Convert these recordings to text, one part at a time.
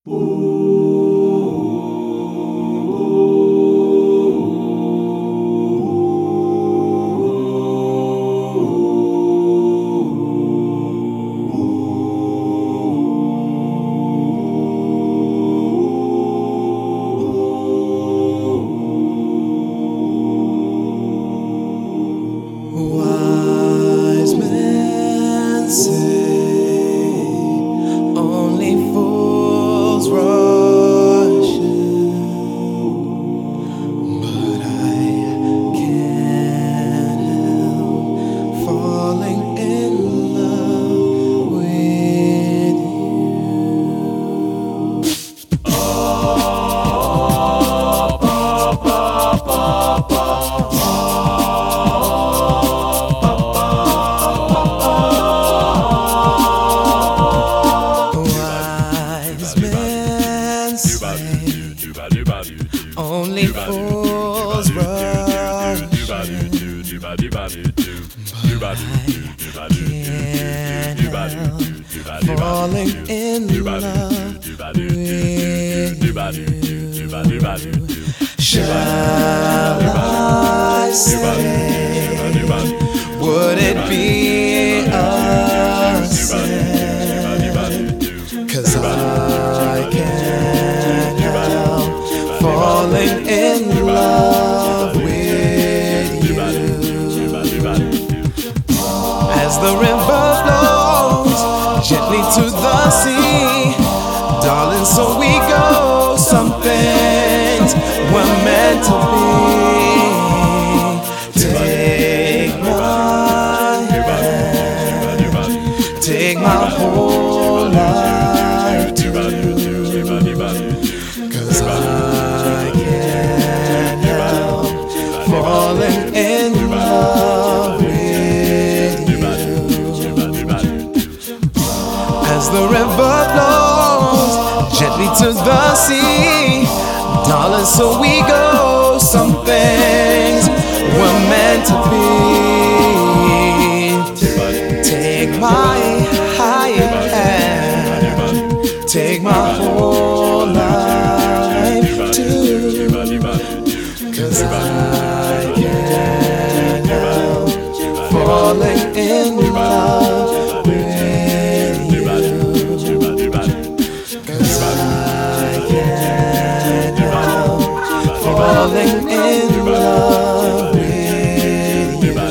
Wise men say only fools rush in, but I can't help falling in love with only fools rush in, but I can't help falling in love with you. Shall I say, would it be a sin? 'Cause I can't help falling in love with you. As the river flows gently to the sea, darling, so we go. Some things were meant to be. Take my hand, take my whole life too, 'cause I can't help falling in love with you. As the river flows gently to the sea, darling, so we go. Some things were meant to be. Take my hand, take my whole life too, 'cause I can't help falling in love with you. 'Cause I can't help falling in love with you.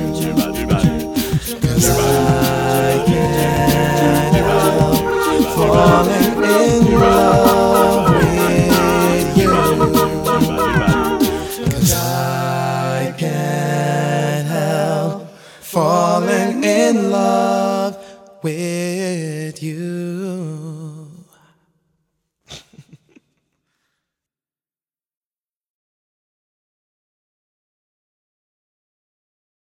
'Cause I can't help falling in love with you. 'Cause I can't help falling in love with you.